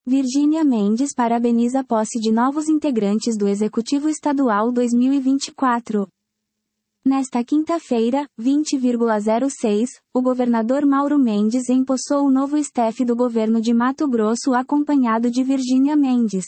Virgínia Mendes parabeniza a posse de novos integrantes do Executivo Estadual 2024. Nesta quinta-feira, 20,06, o governador Mauro Mendes empossou o novo staff do governo de Mato Grosso acompanhado de Virgínia Mendes.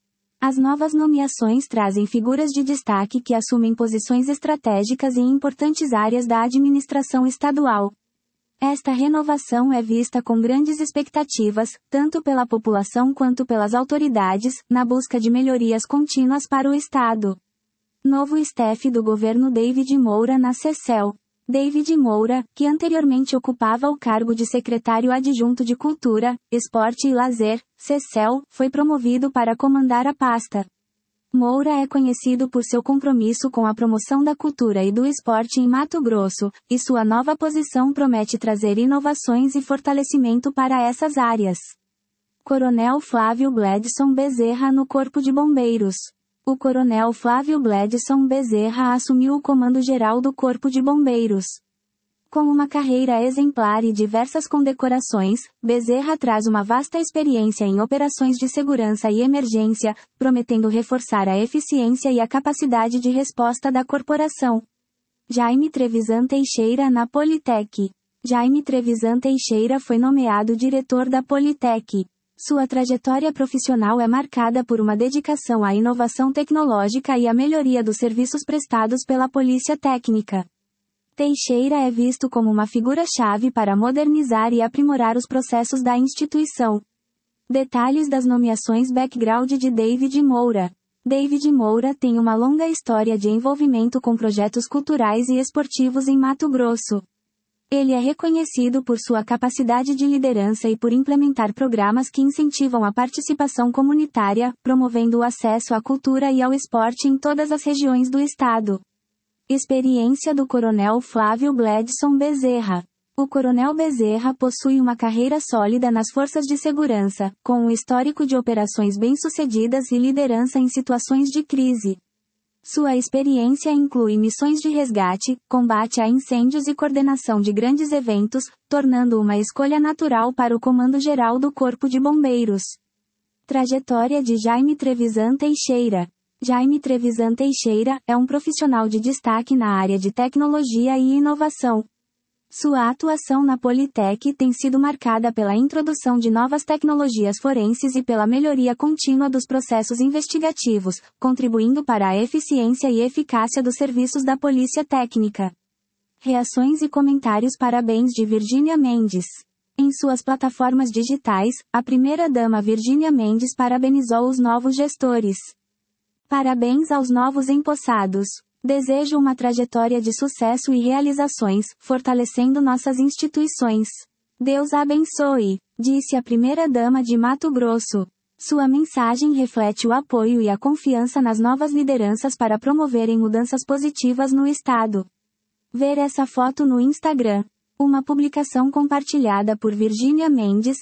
As novas nomeações trazem figuras de destaque que assumem posições estratégicas em importantes áreas da administração estadual. Esta renovação é vista com grandes expectativas, tanto pela população quanto pelas autoridades, na busca de melhorias contínuas para o Estado. Novo staff do governo David Moura na CECEL. David Moura, que anteriormente ocupava o cargo de secretário adjunto de Cultura, Esporte e Lazer, CECEL, foi promovido para comandar a pasta. Moura é conhecido por seu compromisso com a promoção da cultura e do esporte em Mato Grosso, e sua nova posição promete trazer inovações e fortalecimento para essas áreas. Coronel Flávio Gledson Bezerra no Corpo de Bombeiros. O Coronel Flávio Gledson Bezerra assumiu o comando geral do Corpo de Bombeiros. Com uma carreira exemplar e diversas condecorações, Bezerra traz uma vasta experiência em operações de segurança e emergência, prometendo reforçar a eficiência e a capacidade de resposta da corporação. Jaime Trevisan Teixeira na Politec. Jaime Trevisan Teixeira foi nomeado diretor da Politec. Sua trajetória profissional é marcada por uma dedicação à inovação tecnológica e à melhoria dos serviços prestados pela Polícia Técnica. Teixeira é visto como uma figura-chave para modernizar e aprimorar os processos da instituição. Detalhes das nomeações. Background de David Moura. David Moura tem uma longa história de envolvimento com projetos culturais e esportivos em Mato Grosso. Ele é reconhecido por sua capacidade de liderança e por implementar programas que incentivam a participação comunitária, promovendo o acesso à cultura e ao esporte em todas as regiões do estado. Experiência do Coronel Flávio Gledson Bezerra. O Coronel Bezerra possui uma carreira sólida nas forças de segurança, com um histórico de operações bem-sucedidas e liderança em situações de crise. Sua experiência inclui missões de resgate, combate a incêndios e coordenação de grandes eventos, tornando uma escolha natural para o Comando Geral do Corpo de Bombeiros. Trajetória de Jaime Trevisan Teixeira. Jaime Trevisan Teixeira é um profissional de destaque na área de tecnologia e inovação. Sua atuação na Politec tem sido marcada pela introdução de novas tecnologias forenses e pela melhoria contínua dos processos investigativos, contribuindo para a eficiência e eficácia dos serviços da Polícia Técnica. Reações e comentários. Parabéns de Virgínia Mendes. Em suas plataformas digitais, a primeira-dama Virgínia Mendes parabenizou os novos gestores. Parabéns aos novos empossados. Desejo uma trajetória de sucesso e realizações, fortalecendo nossas instituições. Deus abençoe, disse a primeira-dama de Mato Grosso. Sua mensagem reflete o apoio e a confiança nas novas lideranças para promoverem mudanças positivas no estado. Ver essa foto no Instagram. Uma publicação compartilhada por Virgínia Mendes,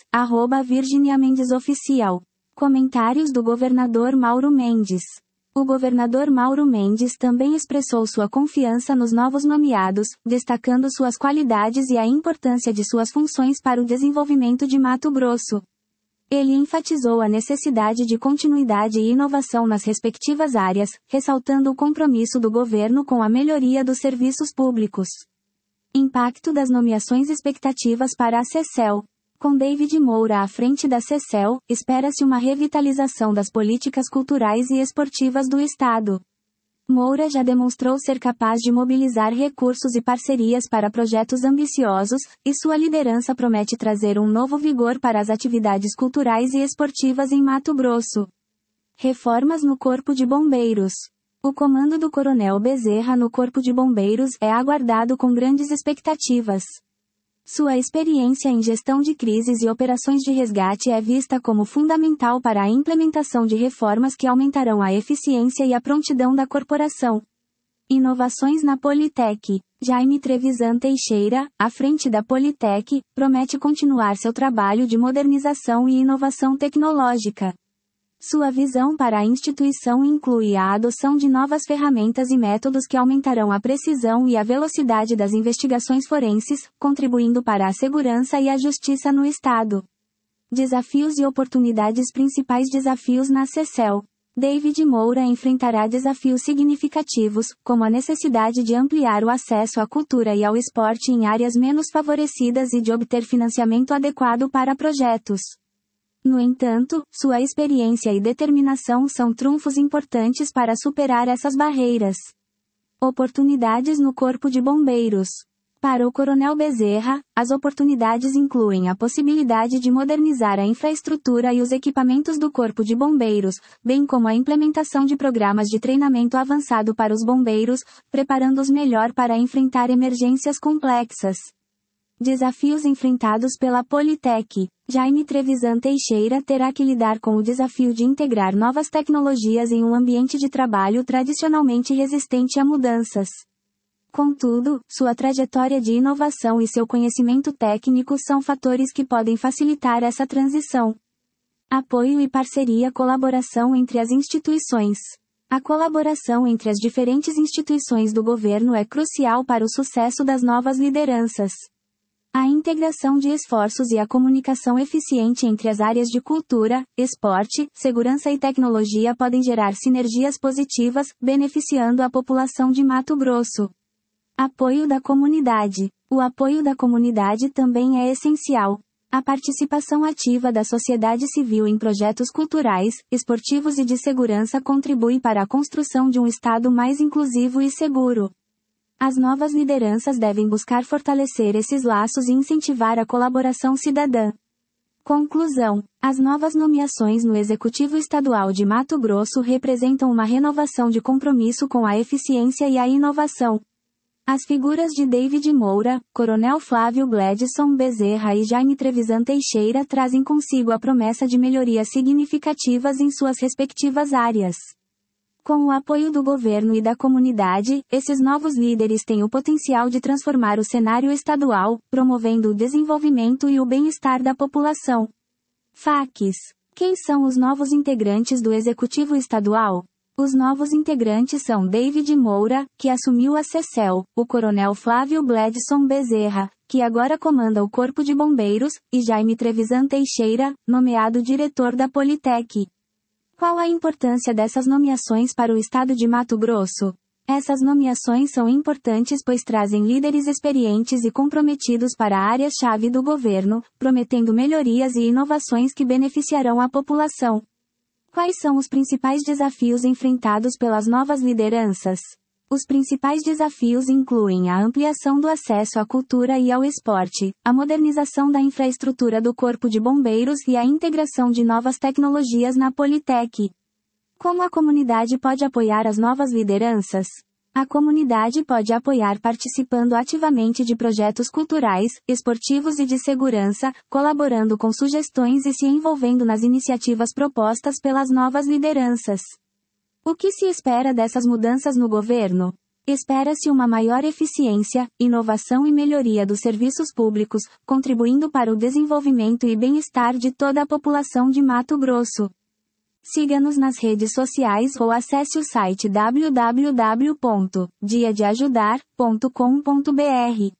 @VirginiaMendesOficial. Comentários do governador Mauro Mendes. O governador Mauro Mendes também expressou sua confiança nos novos nomeados, destacando suas qualidades e a importância de suas funções para o desenvolvimento de Mato Grosso. Ele enfatizou a necessidade de continuidade e inovação nas respectivas áreas, ressaltando o compromisso do governo com a melhoria dos serviços públicos. Impacto das nomeações. Expectativas para a CECEL. Com David Moura à frente da CECEL, espera-se uma revitalização das políticas culturais e esportivas do estado. Moura já demonstrou ser capaz de mobilizar recursos e parcerias para projetos ambiciosos, e sua liderança promete trazer um novo vigor para as atividades culturais e esportivas em Mato Grosso. Reformas no Corpo de Bombeiros. O comando do Coronel Bezerra no Corpo de Bombeiros é aguardado com grandes expectativas. Sua experiência em gestão de crises e operações de resgate é vista como fundamental para a implementação de reformas que aumentarão a eficiência e a prontidão da corporação. Inovações na Politec. Jaime Trevisan Teixeira, à frente da Politec, promete continuar seu trabalho de modernização e inovação tecnológica. Sua visão para a instituição inclui a adoção de novas ferramentas e métodos que aumentarão a precisão e a velocidade das investigações forenses, contribuindo para a segurança e a justiça no estado. Desafios e oportunidades. Principais desafios na CECEL. David Moura enfrentará desafios significativos, como a necessidade de ampliar o acesso à cultura e ao esporte em áreas menos favorecidas e de obter financiamento adequado para projetos. No entanto, sua experiência e determinação são trunfos importantes para superar essas barreiras. Oportunidades no Corpo de Bombeiros. Para o Coronel Bezerra, as oportunidades incluem a possibilidade de modernizar a infraestrutura e os equipamentos do Corpo de Bombeiros, bem como a implementação de programas de treinamento avançado para os bombeiros, preparando-os melhor para enfrentar emergências complexas. Desafios enfrentados pela Politec. Jaime Trevisan Teixeira terá que lidar com o desafio de integrar novas tecnologias em um ambiente de trabalho tradicionalmente resistente a mudanças. Contudo, sua trajetória de inovação e seu conhecimento técnico são fatores que podem facilitar essa transição. Apoio e parceria. Colaboração entre as instituições. A colaboração entre as diferentes instituições do governo é crucial para o sucesso das novas lideranças. A integração de esforços e a comunicação eficiente entre as áreas de cultura, esporte, segurança e tecnologia podem gerar sinergias positivas, beneficiando a população de Mato Grosso. Apoio da comunidade. O apoio da comunidade também é essencial. A participação ativa da sociedade civil em projetos culturais, esportivos e de segurança contribui para a construção de um Estado mais inclusivo e seguro. As novas lideranças devem buscar fortalecer esses laços e incentivar a colaboração cidadã. Conclusão. As novas nomeações no Executivo Estadual de Mato Grosso representam uma renovação de compromisso com a eficiência e a inovação. As figuras de David Moura, Coronel Flávio Gledson Bezerra e Jaime Trevisan Teixeira trazem consigo a promessa de melhorias significativas em suas respectivas áreas. Com o apoio do governo e da comunidade, esses novos líderes têm o potencial de transformar o cenário estadual, promovendo o desenvolvimento e o bem-estar da população. FAQs. Quem são os novos integrantes do Executivo Estadual? Os novos integrantes são David Moura, que assumiu a CECEL, o Coronel Flávio Gledson Bezerra, que agora comanda o Corpo de Bombeiros, e Jaime Trevisan Teixeira, nomeado diretor da Politec. Qual a importância dessas nomeações para o estado de Mato Grosso? Essas nomeações são importantes pois trazem líderes experientes e comprometidos para a área-chave do governo, prometendo melhorias e inovações que beneficiarão a população. Quais são os principais desafios enfrentados pelas novas lideranças? Os principais desafios incluem a ampliação do acesso à cultura e ao esporte, a modernização da infraestrutura do Corpo de Bombeiros e a integração de novas tecnologias na Politec. Como a comunidade pode apoiar as novas lideranças? A comunidade pode apoiar participando ativamente de projetos culturais, esportivos e de segurança, colaborando com sugestões e se envolvendo nas iniciativas propostas pelas novas lideranças. O que se espera dessas mudanças no governo? Espera-se uma maior eficiência, inovação e melhoria dos serviços públicos, contribuindo para o desenvolvimento e bem-estar de toda a população de Mato Grosso. Siga-nos nas redes sociais ou acesse o site www.diadeajudar.com.br.